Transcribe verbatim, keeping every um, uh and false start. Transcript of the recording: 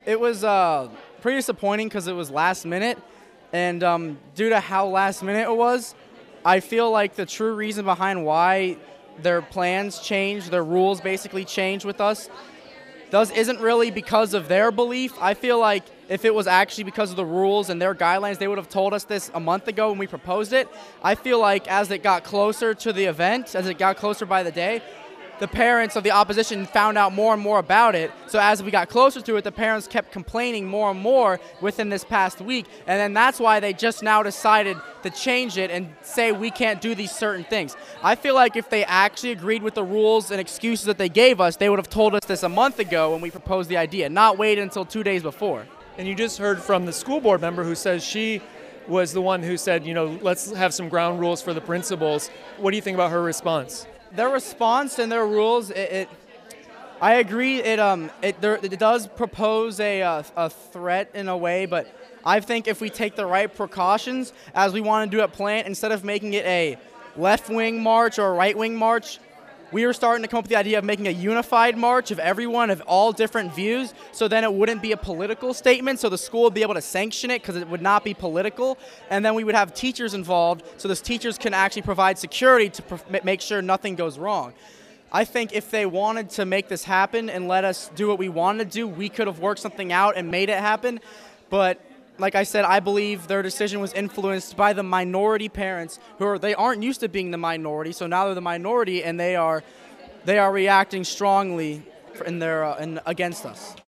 It was uh, pretty disappointing because it was last minute, and um, due to how last minute it was, I feel like the true reason behind why their plans changed, their rules basically changed with us, does isn't really because of their belief. I feel like if it was actually because of the rules and their guidelines, they would have told us this a month ago when we proposed it. I feel like as it got closer to the event, as it got closer by the day, the parents of the opposition found out more and more about it. So as we got closer to it, the parents kept complaining more and more within this past week. And then that's why they just now decided to change it and say we can't do these certain things. I feel like if they actually agreed with the rules and excuses that they gave us, they would have told us this a month ago when we proposed the idea, not wait until two days before. And you just heard from the school board member who says she was the one who said, you know, let's have some ground rules for the principals. What do you think about her response? Their response and their rules, it, it I agree. It um, it there, it does propose a uh, a threat in a way, but I think if we take the right precautions, as we want to do at Plant, instead of making it a left-wing march or a right-wing march, we were starting to come up with the idea of making a unified march of everyone of all different views, so then it wouldn't be a political statement, so the school would be able to sanction it because it would not be political, and then we would have teachers involved, so those teachers can actually provide security to pr- make sure nothing goes wrong. I think if they wanted to make this happen and let us do what we wanted to do, we could have worked something out and made it happen, but like I said, I believe their decision was influenced by the minority parents who are, they aren't used to being the minority, so now they're the minority and they are they are reacting strongly in their uh, in, against us.